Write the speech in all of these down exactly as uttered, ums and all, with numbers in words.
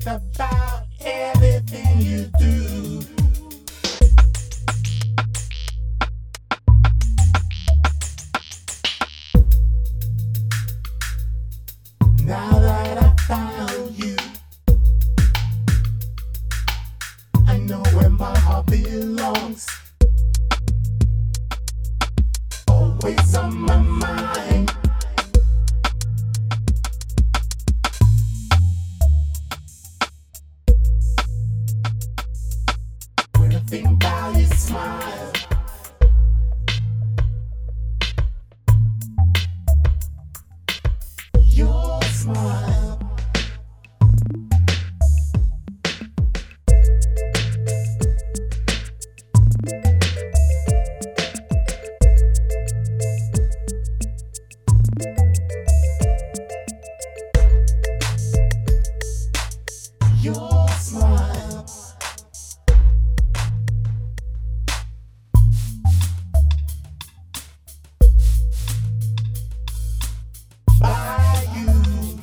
about everything you do. Now that I found you, I know where my heart belongs. Always on my mind. When I think about your smile, your smile. Your smile. By you.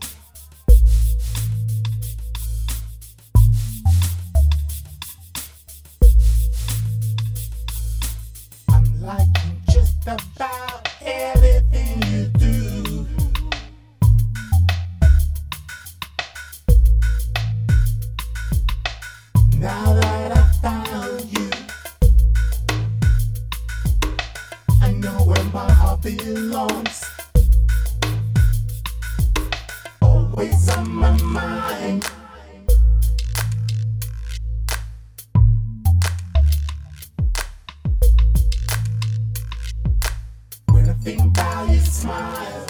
I'm liking just about everything you do. Now that I found you, I know where my heart belongs. Always on my mind. When I think about your smile,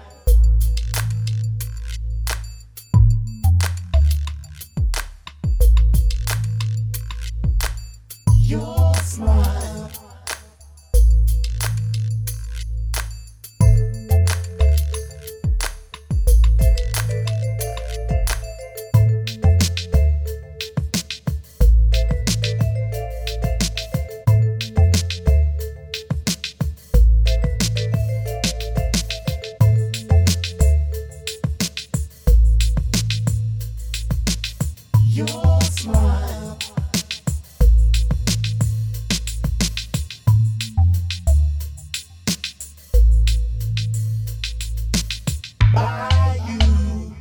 your smile. Your smile. By you.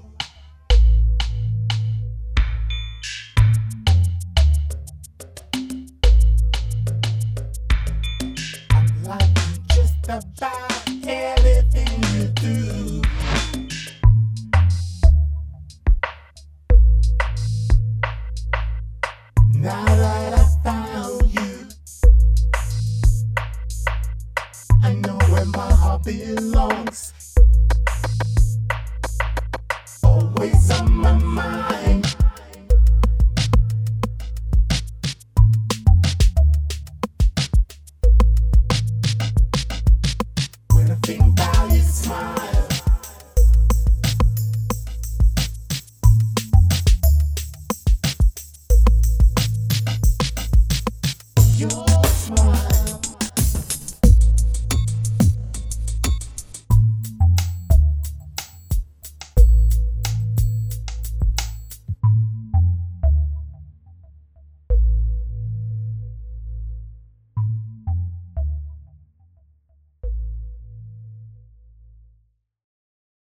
I'm liking just about everything you do. Now that I found you, I know where my heart belongs. Always